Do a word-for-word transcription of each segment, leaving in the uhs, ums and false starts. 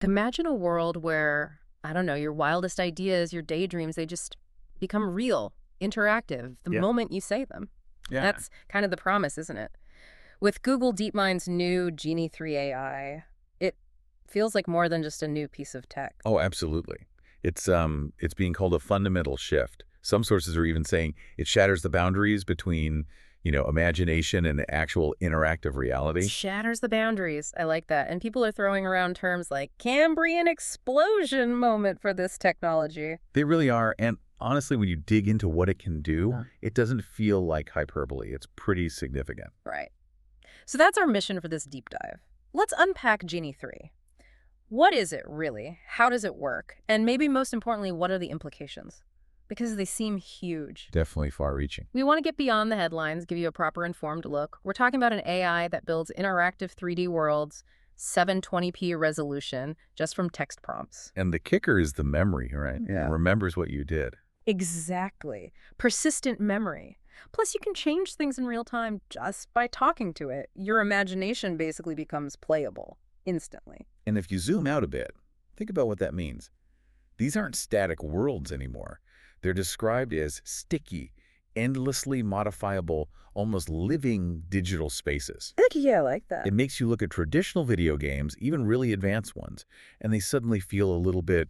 Imagine a world where, I don't know, your wildest ideas, your daydreams, they just become real, interactive, the Yeah. moment you say them. Yeah. That's kind of the promise, isn't it? With Google DeepMind's new Genie three A I, it feels like more than just a new piece of tech. Oh, absolutely. It's um it's being called a fundamental shift. Some sources are even saying it shatters the boundaries between, you know, imagination and actual interactive reality. Shatters the boundaries. I like that. And people are throwing around terms like Cambrian explosion moment for this technology. They really are. And honestly, when you dig into what it can do, Huh. it doesn't feel like hyperbole. It's pretty significant. Right. So that's our mission for this deep dive. Let's unpack Genie three. What is it really? How does it work? And maybe most importantly, what are the implications? Because they seem huge. Definitely far-reaching. We want to get beyond the headlines, give you a proper informed look. We're talking about an A I that builds interactive three D worlds, seven twenty p resolution, just from text prompts. And the kicker is the memory, right? Yeah. It remembers what you did. Exactly. Persistent memory. Plus, you can change things in real time just by talking to it. Your imagination basically becomes playable instantly. And if you zoom out a bit, think about what that means. These aren't static worlds anymore. They're described as sticky, endlessly modifiable, almost living digital spaces. Heck yeah, I like that. It makes you look at traditional video games, even really advanced ones, and they suddenly feel a little bit,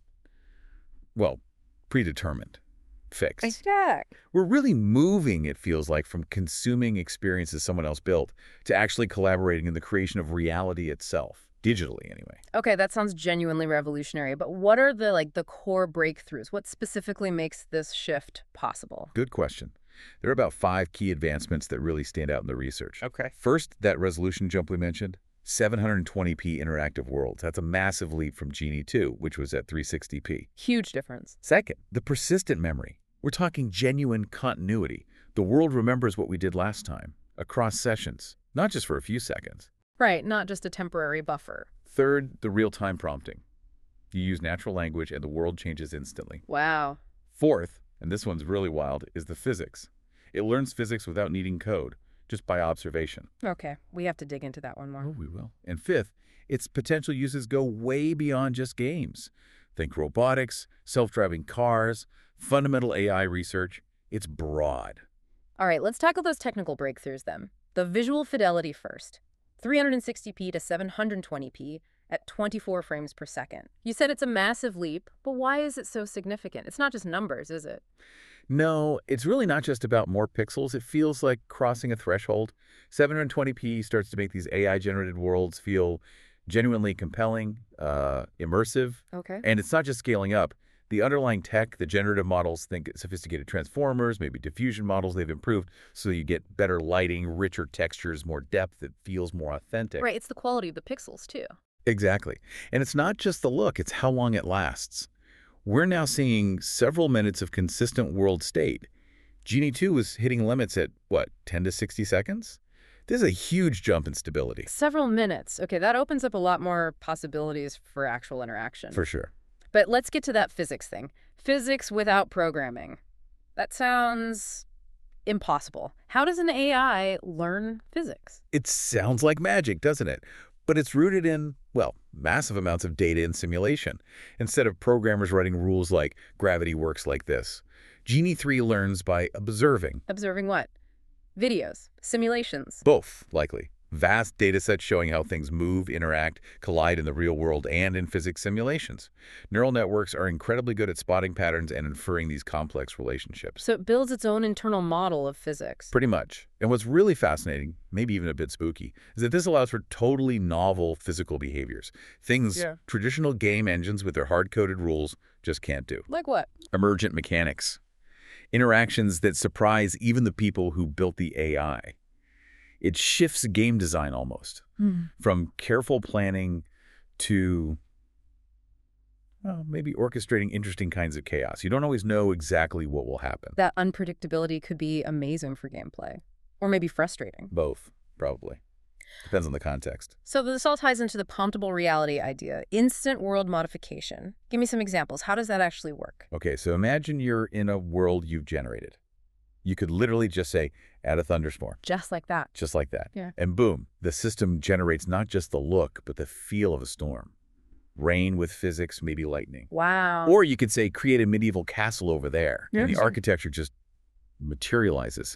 well, predetermined, fixed. Exact. We're really moving, it feels like, from consuming experiences someone else built to actually collaborating in the creation of reality itself, digitally anyway. Okay, that sounds genuinely revolutionary, but what are the like the core breakthroughs? What specifically makes this shift possible? Good question. There are about five key advancements that really stand out in the research. Okay. First, that resolution jump we mentioned, seven twenty p interactive worlds. That's a massive leap from Genie two, which was at three sixty p. Huge difference. Second, the persistent memory. We're talking genuine continuity. The world remembers what we did last time, across sessions, not just for a few seconds. Right, not just a temporary buffer. Third, the real-time prompting. You use natural language and the world changes instantly. Wow. Fourth, and this one's really wild, is the physics. It learns physics without needing code, just by observation. Okay, we have to dig into that one more. Oh, we will. And fifth, its potential uses go way beyond just games. Think robotics, self-driving cars, fundamental A I research. It's broad. All right, let's tackle those technical breakthroughs then. The visual fidelity first. three sixty p to seven twenty p at twenty-four frames per second. You said it's a massive leap, but why is it so significant? It's not just numbers, is it? No, it's really not just about more pixels. It feels like crossing a threshold. seven twenty p starts to make these A I-generated worlds feel genuinely compelling, uh, immersive, Okay. and it's not just scaling up. The underlying tech, the generative models, think sophisticated transformers, maybe diffusion models they've improved, so you get better lighting, richer textures, more depth. It feels more authentic. Right, it's the quality of the pixels, too. Exactly. And it's not just the look, it's how long it lasts. We're now seeing several minutes of consistent world state. Genie two was hitting limits at, what, ten to sixty seconds? This is a huge jump in stability. Several minutes. Okay, that opens up a lot more possibilities for actual interaction. For sure. But let's get to that physics thing. Physics without programming. That sounds impossible. How does an A I learn physics? It sounds like magic, doesn't it? But it's rooted in, well, massive amounts of data and simulation. Instead of programmers writing rules like gravity works like this, Genie three learns by observing. Observing what? Videos, simulations. Both, likely. Vast data sets showing how things move, interact, collide in the real world and in physics simulations. Neural networks are incredibly good at spotting patterns and inferring these complex relationships. So it builds its own internal model of physics. Pretty much. And what's really fascinating, maybe even a bit spooky, is that this allows for totally novel physical behaviors. Things Yeah. traditional game engines with their hard-coded rules just can't do. Like what? Emergent mechanics. Interactions that surprise even the people who built the A I. It shifts game design almost, from careful planning to, well, maybe orchestrating interesting kinds of chaos. You don't always know exactly what will happen. That unpredictability could be amazing for gameplay. Or maybe frustrating. Both, probably. Depends on the context. So this all ties into the pumpable reality idea. Instant world modification. Give me some examples. How does that actually work? Okay, so imagine you're in a world you've generated. You could literally just say, add a thunderstorm. Just like that. Just like that. Yeah. And boom, the system generates not just the look, but the feel of a storm. Rain with physics, maybe lightning. Wow. Or you could say create a medieval castle over there, and the Interesting. architecture just materializes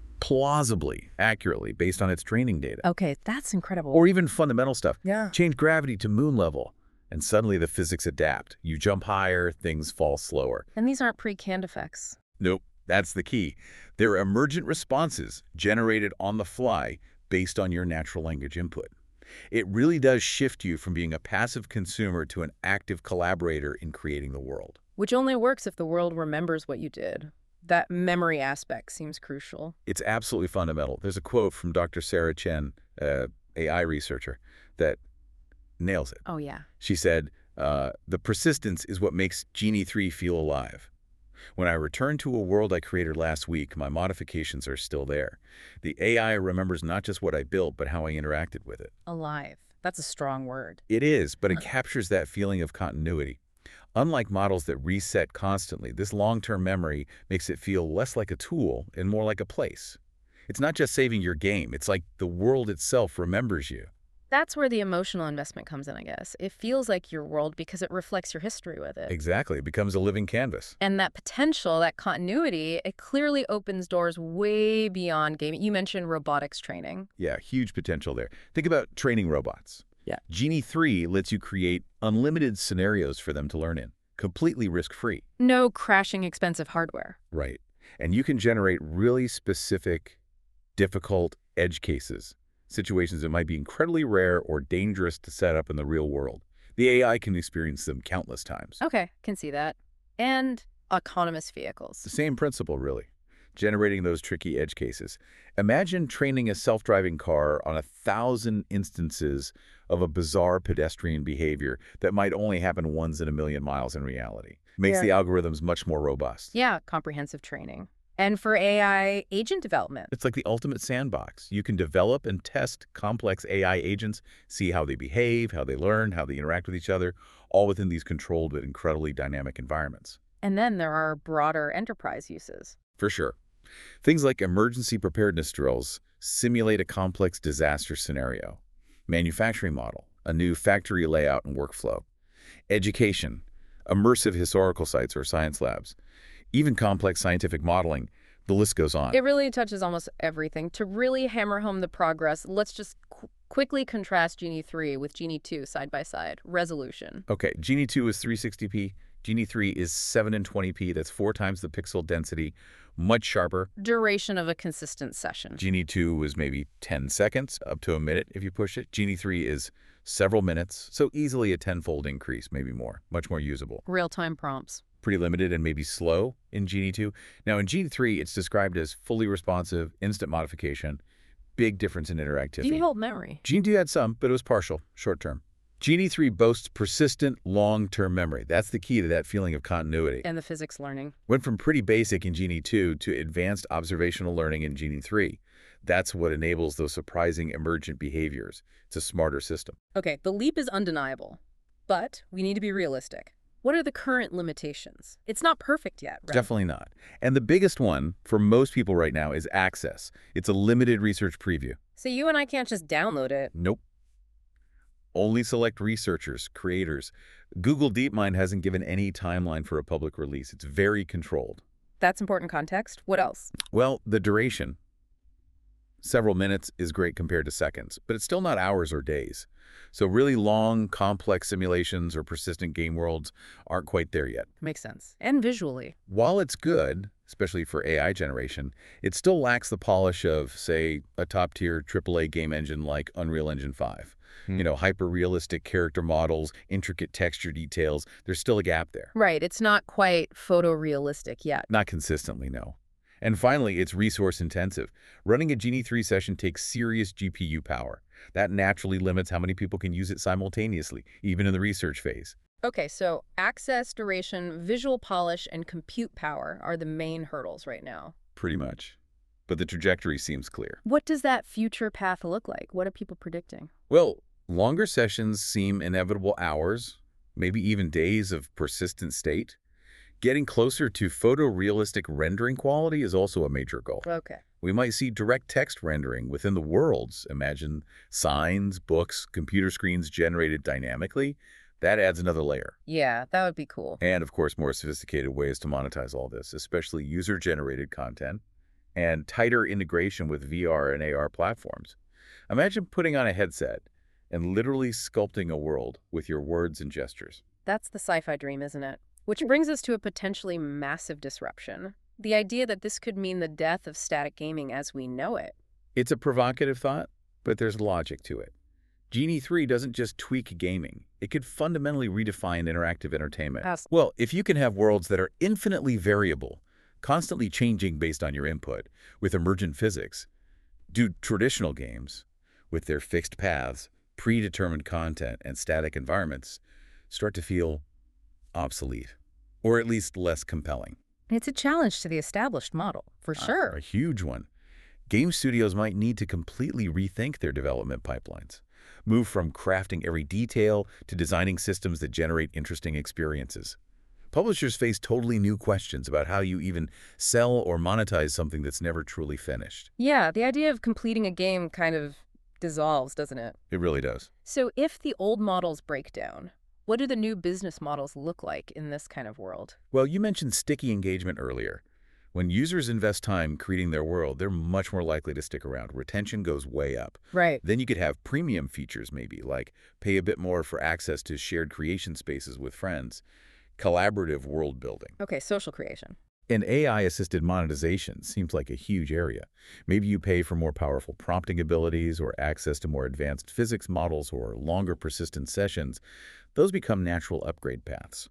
plausibly, accurately, based on its training data. Okay, that's incredible. Or even fundamental stuff. yeah. Change gravity to moon level, and suddenly the physics adapt. You jump higher, things fall slower. And these aren't pre-canned effects. Nope, that's the key. They're emergent responses generated on the fly based on your natural language input. It really does shift you from being a passive consumer to an active collaborator in creating the world. Which only works if the world remembers what you did. That memory aspect seems crucial. It's absolutely fundamental. There's a quote from Doctor Sarah Chen, uh, A I researcher, that nails it. Oh, yeah. She said, uh, the persistence is what makes Genie three feel alive. When I return to a world I created last week, my modifications are still there. The A I remembers not just what I built, but how I interacted with it. Alive. That's a strong word. It is, but it captures that feeling of continuity. Unlike models that reset constantly, this long-term memory makes it feel less like a tool and more like a place. It's not just saving your game. It's like the world itself remembers you. That's where the emotional investment comes in, I guess. It feels like your world because it reflects your history with it. Exactly. It becomes a living canvas. And that potential, that continuity, it clearly opens doors way beyond gaming. You mentioned robotics training. Yeah, huge potential there. Think about training robots. Yeah. Genie three lets you create unlimited scenarios for them to learn in, completely risk-free. No crashing expensive hardware. Right. And you can generate really specific, difficult edge cases, situations that might be incredibly rare or dangerous to set up in the real world. The A I can experience them countless times. Okay, can see that. And autonomous vehicles. The same principle, really, generating those tricky edge cases. Imagine training a self-driving car on a thousand instances of a bizarre pedestrian behavior that might only happen once in a million miles in reality. Makes Yeah. the algorithms much more robust. Yeah, comprehensive training. And for A I agent development. It's like the ultimate sandbox. You can develop and test complex A I agents, see how they behave, how they learn, how they interact with each other, all within these controlled but incredibly dynamic environments. And then there are broader enterprise uses. For sure. Things like emergency preparedness drills simulate a complex disaster scenario. Manufacturing model, a new factory layout and workflow. Education, immersive historical sites or science labs. Even complex scientific modeling. The list goes on. It really touches almost everything. To really hammer home the progress, let's just qu quickly contrast Genie three with Genie two side by side. Resolution. Okay, Genie two is three sixty p. Genie three is seven twenty p. That's four times the pixel density, much sharper. Duration of a consistent session. Genie two was maybe ten seconds, up to a minute if you push it. Genie three is several minutes, so easily a tenfold increase, maybe more, much more usable. Real-time prompts. Pretty limited and maybe slow in Genie two. Now in Genie three, it's described as fully responsive, instant modification, big difference in interactivity. Do you hold memory? Genie two had some, but it was partial, short-term. Genie three boasts persistent, long-term memory. That's the key to that feeling of continuity. And the physics learning. Went from pretty basic in Genie two to advanced observational learning in Genie three. That's what enables those surprising emergent behaviors. It's a smarter system. Okay, the leap is undeniable, but we need to be realistic. What are the current limitations? It's not perfect yet, right? Definitely not. And the biggest one for most people right now is access. It's a limited research preview. So you and I can't just download it. Nope. Only select researchers, creators. Google DeepMind hasn't given any timeline for a public release. It's very controlled. That's important context. What else? Well, the duration. Several minutes is great compared to seconds, but it's still not hours or days. So really long, complex simulations or persistent game worlds aren't quite there yet. Makes sense. And visually. While it's good, especially for A I generation, it still lacks the polish of, say, a top-tier triple A game engine like Unreal Engine five. Hmm. You know, hyper-realistic character models, intricate texture details. There's still a gap there. Right, it's not quite photorealistic yet. Not consistently, no. And finally, it's resource intensive. Running a Genie three session takes serious G P U power. That naturally limits how many people can use it simultaneously, even in the research phase. Okay, so access, duration, visual polish, and compute power are the main hurdles right now. Pretty much. But the trajectory seems clear. What does that future path look like? What are people predicting? Well, longer sessions seem inevitable hours, maybe even days of persistent state. Getting closer to photorealistic rendering quality is also a major goal. Okay. We might see direct text rendering within the worlds. Imagine signs, books, computer screens generated dynamically. That adds another layer. Yeah, that would be cool. And, of course, more sophisticated ways to monetize all this, especially user-generated content and tighter integration with V R and A R platforms. Imagine putting on a headset and literally sculpting a world with your words and gestures. That's the sci-fi dream, isn't it? Which brings us to a potentially massive disruption. The idea that this could mean the death of static gaming as we know it. It's a provocative thought, but there's logic to it. Genie three doesn't just tweak gaming. It could fundamentally redefine interactive entertainment. As Well, if you can have worlds that are infinitely variable, constantly changing based on your input, with emergent physics, do traditional games, with their fixed paths, predetermined content, and static environments, start to feel obsolete, or at least less compelling. It's a challenge to the established model, for Uh, sure. A huge one. Game studios might need to completely rethink their development pipelines, move from crafting every detail to designing systems that generate interesting experiences. Publishers face totally new questions about how you even sell or monetize something that's never truly finished. Yeah, the idea of completing a game kind of dissolves, doesn't it? It really does. So if the old models break down, what do the new business models look like in this kind of world? Well, you mentioned sticky engagement earlier. When users invest time creating their world, they're much more likely to stick around. Retention goes way up. Right. Then you could have premium features maybe, like pay a bit more for access to shared creation spaces with friends, collaborative world building. Okay, social creation. And A I-assisted monetization seems like a huge area. Maybe you pay for more powerful prompting abilities or access to more advanced physics models or longer persistent sessions. Those become natural upgrade paths.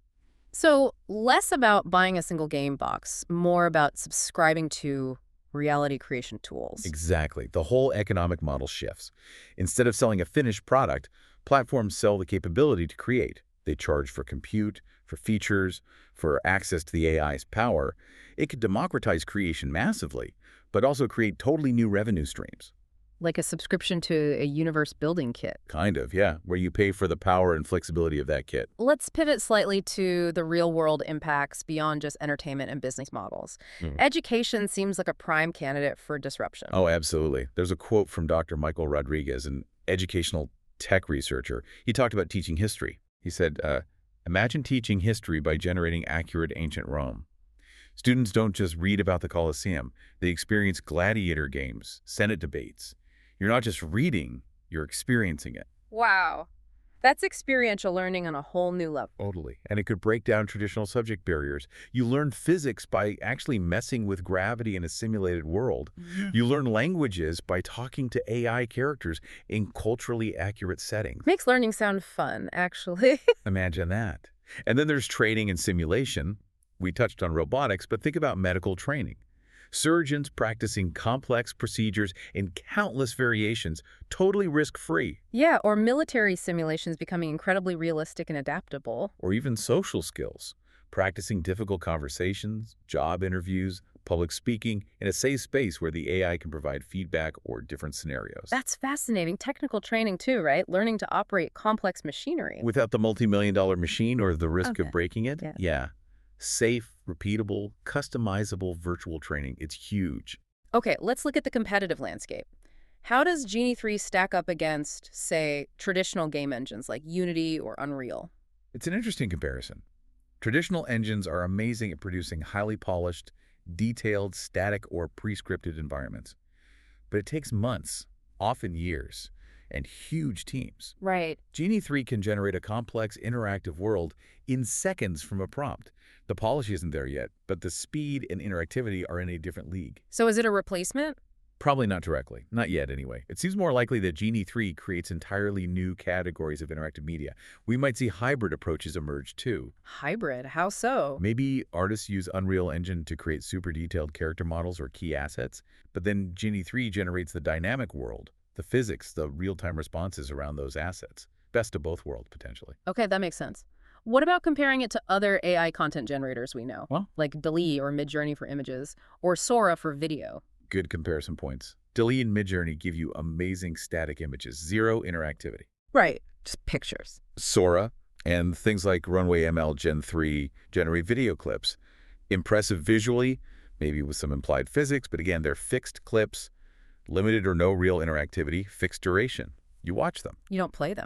So less about buying a single game box, more about subscribing to reality creation tools. Exactly. The whole economic model shifts. Instead of selling a finished product, platforms sell the capability to create. They charge for compute, for features, for access to the A I's power. It could democratize creation massively, but also create totally new revenue streams. Like a subscription to a universe building kit. Kind of, yeah, where you pay for the power and flexibility of that kit. Let's pivot slightly to the real-world impacts beyond just entertainment and business models. Mm. Education seems like a prime candidate for disruption. Oh, absolutely. There's a quote from Doctor Michael Rodriguez, an educational tech researcher. He talked about teaching history. He said, uh, imagine teaching history by generating accurate ancient Rome. Students don't just read about the Colosseum. They experience gladiator games, Senate debates. You're not just reading, you're experiencing it. Wow. That's experiential learning on a whole new level. Totally. And it could break down traditional subject barriers. You learn physics by actually messing with gravity in a simulated world. You learn languages by talking to A I characters in culturally accurate settings. Makes learning sound fun, actually. Imagine that. And then there's training and simulation. We touched on robotics, but think about medical training. Surgeons practicing complex procedures in countless variations, totally risk-free. Yeah, or military simulations becoming incredibly realistic and adaptable. Or even social skills, practicing difficult conversations, job interviews, public speaking in a safe space where the A I can provide feedback or different scenarios. That's fascinating. Technical training too, right? Learning to operate complex machinery. Without the multi-million dollar machine or the risk Okay. of breaking it? Yeah. Yeah. Safe, repeatable, customizable virtual training. It's huge. Okay, let's look at the competitive landscape. How does Genie three stack up against, say, traditional game engines like Unity or Unreal? It's an interesting comparison. Traditional engines are amazing at producing highly polished, detailed, static, or pre-scripted environments. But it takes months, often years, and huge teams. Right. Genie three can generate a complex, interactive world in seconds from a prompt. The polish isn't there yet, but the speed and interactivity are in a different league. So is it a replacement? Probably not directly. Not yet, anyway. It seems more likely that Genie three creates entirely new categories of interactive media. We might see hybrid approaches emerge, too. Hybrid? How so? Maybe artists use Unreal Engine to create super detailed character models or key assets, but then Genie three generates the dynamic world, the physics, the real-time responses around those assets. Best of both worlds, potentially. Okay, that makes sense. What about comparing it to other A I content generators we know, Well, like DALL-E or Midjourney for images, or Sora for video? good comparison points. DALL-E and Midjourney give you amazing static images, zero interactivity. Right, just pictures. Sora and things like Runway M L Gen three generate video clips. Impressive visually, maybe with some implied physics, but again, they're fixed clips, limited or no real interactivity, fixed duration. You watch them. You don't play them.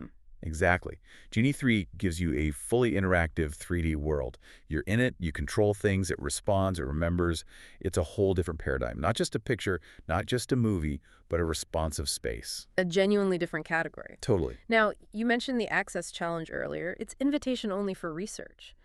Exactly. Genie three gives you a fully interactive three D world. You're in it, you control things, it responds, it remembers. It's a whole different paradigm. Not just a picture, not just a movie, but a responsive space. A genuinely different category. Totally. Now, you mentioned the access challenge earlier. It's invitation only for research.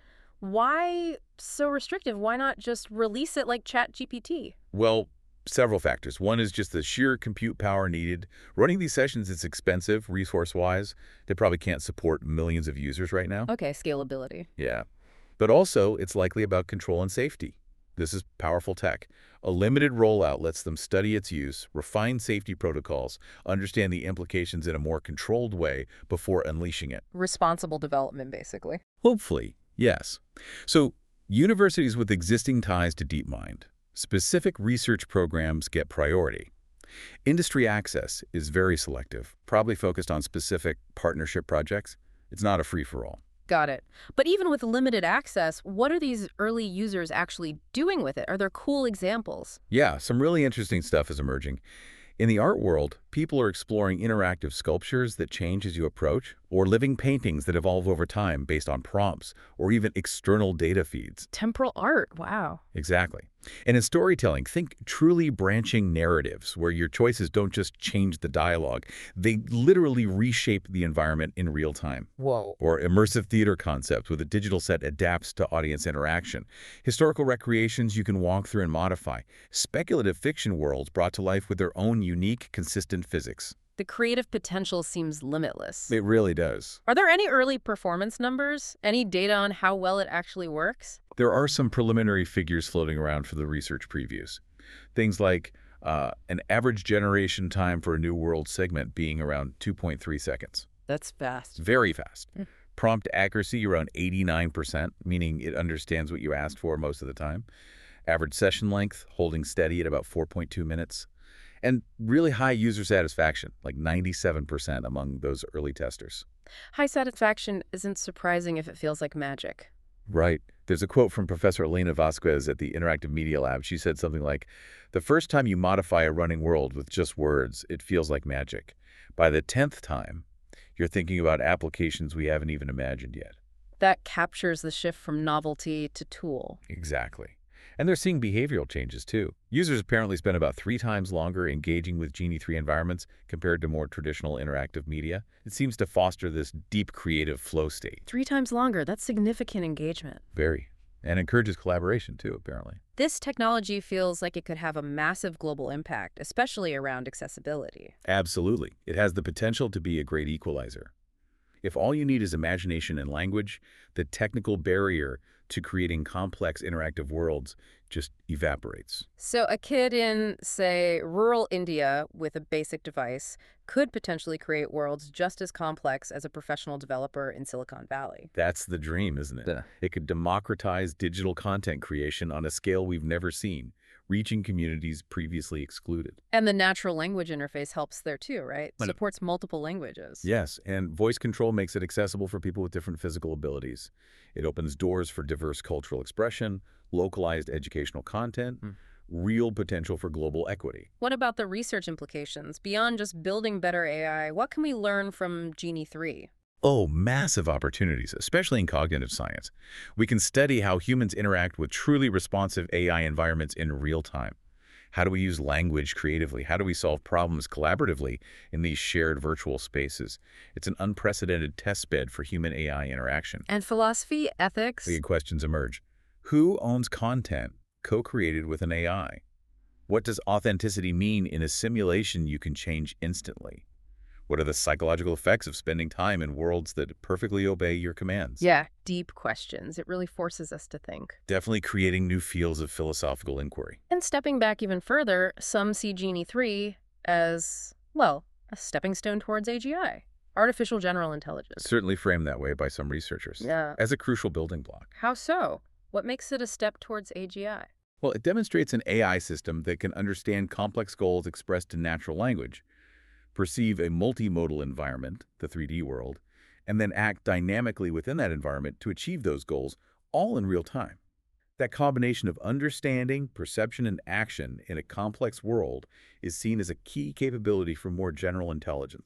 Why so restrictive? Why not just release it like ChatGPT? Well, several factors. One is just the sheer compute power needed. Running these sessions is expensive, resource-wise. They probably can't support millions of users right now. Okay, scalability. Yeah. But also, it's likely about control and safety. This is powerful tech. A limited rollout lets them study its use, refine safety protocols, understand the implications in a more controlled way before unleashing it. Responsible development, basically. Hopefully, yes. So, universities with existing ties to DeepMind, specific research programs get priority. Industry access is very selective, probably focused on specific partnership projects. It's not a free-for-all. Got it. But even with limited access, what are these early users actually doing with it? Are there cool examples? Yeah, some really interesting stuff is emerging. In the art world, people are exploring interactive sculptures that change as you approach, or living paintings that evolve over time based on prompts, or even external data feeds. Temporal art, wow. Exactly. And in storytelling, think truly branching narratives where your choices don't just change the dialogue, they literally reshape the environment in real time. Whoa. Or immersive theater concepts with a digital set adapts to audience interaction. Historical recreations you can walk through and modify. Speculative fiction worlds brought to life with their own unique, consistent physics. The creative potential seems limitless. It really does. Are there any early performance numbers? Any data on how well it actually works? There are some preliminary figures floating around for the research previews. Things like uh, an average generation time for a new world segment being around two point three seconds. That's fast. Very fast. Mm. Prompt accuracy around eighty-nine percent, meaning it understands what you asked for most of the time. Average session length holding steady at about four point two minutes. And really high user satisfaction, like ninety-seven percent among those early testers. High satisfaction isn't surprising if it feels like magic. Right. There's a quote from Professor Elena Vasquez at the Interactive Media Lab. She said something like, "The first time you modify a running world with just words, it feels like magic. By the tenth time, you're thinking about applications we haven't even imagined yet." That captures the shift from novelty to tool. Exactly. And they're seeing behavioral changes, too. Users apparently spend about three times longer engaging with Genie three environments compared to more traditional interactive media. It seems to foster this deep creative flow state. Three times longer, that's significant engagement. Very. And encourages collaboration, too, apparently. This technology feels like it could have a massive global impact, especially around accessibility. Absolutely. It has the potential to be a great equalizer. If all you need is imagination and language, the technical barrier to creating complex interactive worlds just evaporates. So a kid in, say, rural India with a basic device could potentially create worlds just as complex as a professional developer in Silicon Valley. That's the dream, isn't it? Yeah. It could democratize digital content creation on a scale we've never seen, reaching communities previously excluded. And the natural language interface helps there too, right? Well, Supports multiple languages. Yes, and voice control makes it accessible for people with different physical abilities. It opens doors for diverse cultural expression, localized educational content, Mm. real potential for global equity. What about the research implications? Beyond just building better A I, what can we learn from Genie three? Oh, massive opportunities, especially in cognitive science. We can study how humans interact with truly responsive A I environments in real time. How do we use language creatively? How do we solve problems collaboratively in these shared virtual spaces? It's an unprecedented testbed for human-A I interaction. And philosophy, ethics? Big questions emerge. Who owns content co-created with an A I? What does authenticity mean in a simulation you can change instantly? What are the psychological effects of spending time in worlds that perfectly obey your commands? Yeah, deep questions. It really forces us to think. Definitely creating new fields of philosophical inquiry. And stepping back even further, some see Genie three as, well, a stepping stone towards A G I, artificial general intelligence. Certainly framed that way by some researchers. Yeah. As a crucial building block. How so? What makes it a step towards A G I? Well, it demonstrates an A I system that can understand complex goals expressed in natural language, perceive a multimodal environment, the three D world, and then act dynamically within that environment to achieve those goals, all in real time. That combination of understanding, perception, and action in a complex world is seen as a key capability for more general intelligence.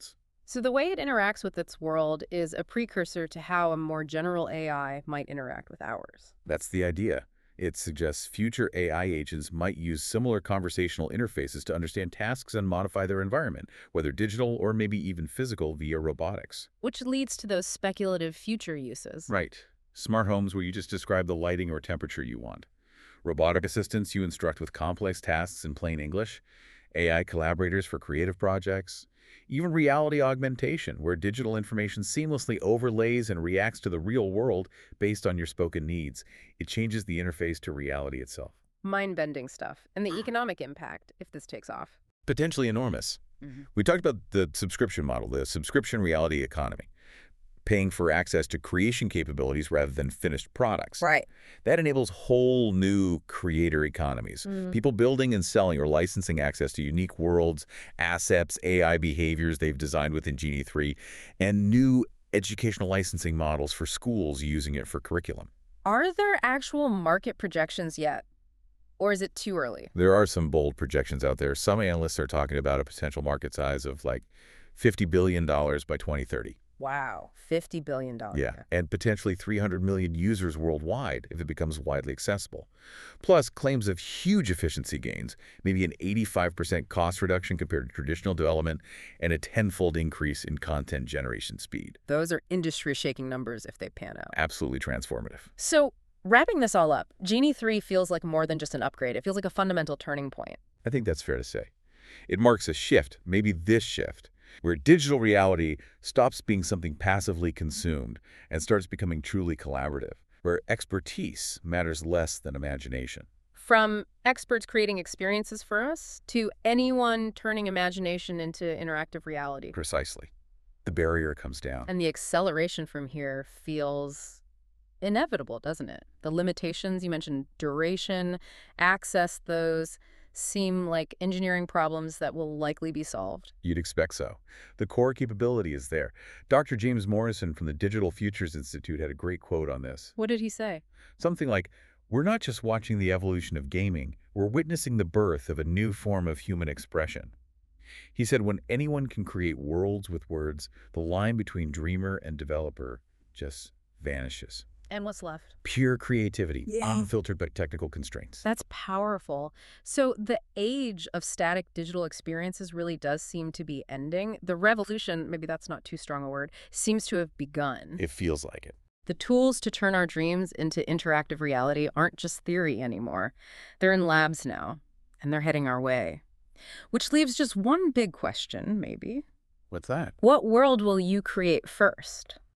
So the way it interacts with its world is a precursor to how a more general A I might interact with ours. That's the idea. It suggests future A I agents might use similar conversational interfaces to understand tasks and modify their environment, whether digital or maybe even physical via robotics. Which leads to those speculative future uses. Right. Smart homes where you just describe the lighting or temperature you want. Robotic assistants you instruct with complex tasks in plain English. A I collaborators for creative projects. Even reality augmentation, where digital information seamlessly overlays and reacts to the real world based on your spoken needs. It changes the interface to reality itself. Mind-bending stuff. And the economic impact, if this takes off. Potentially enormous. Mm-hmm. We talked about the subscription model, the subscription reality economy, paying for access to creation capabilities rather than finished products. Right. That enables whole new creator economies. Mm. People building and selling or licensing access to unique worlds, assets, A I behaviors they've designed within Genie three, and new educational licensing models for schools using it for curriculum. Are there actual market projections yet? Or is it too early? There are some bold projections out there. Some analysts are talking about a potential market size of like fifty billion dollars by twenty thirty. Wow, fifty billion dollars. Yeah, and potentially three hundred million users worldwide if it becomes widely accessible. Plus, claims of huge efficiency gains, maybe an eighty-five percent cost reduction compared to traditional development, and a tenfold increase in content generation speed. Those are industry-shaking numbers if they pan out. Absolutely transformative. So, wrapping this all up, Genie three feels like more than just an upgrade. It feels like a fundamental turning point. I think that's fair to say. It marks a shift, maybe this shift, where digital reality stops being something passively consumed and starts becoming truly collaborative, where expertise matters less than imagination. From experts creating experiences for us to anyone turning imagination into interactive reality. Precisely. The barrier comes down. And the acceleration from here feels inevitable, doesn't it? The limitations, you mentioned duration, access, those seem like engineering problems that will likely be solved. You'd expect so. The core capability is there. Doctor James Morrison from the Digital Futures Institute had a great quote on this. What did he say? Something like, "We're not just watching the evolution of gaming, we're witnessing the birth of a new form of human expression." He said when anyone can create worlds with words, the line between dreamer and developer just vanishes. And what's left? Pure creativity, Yeah. unfiltered by technical constraints. That's powerful. So the age of static digital experiences really does seem to be ending. The revolution, maybe that's not too strong a word, seems to have begun. It feels like it. The tools to turn our dreams into interactive reality aren't just theory anymore. They're in labs now, and they're heading our way. Which leaves just one big question, maybe. What's that? What world will you create first?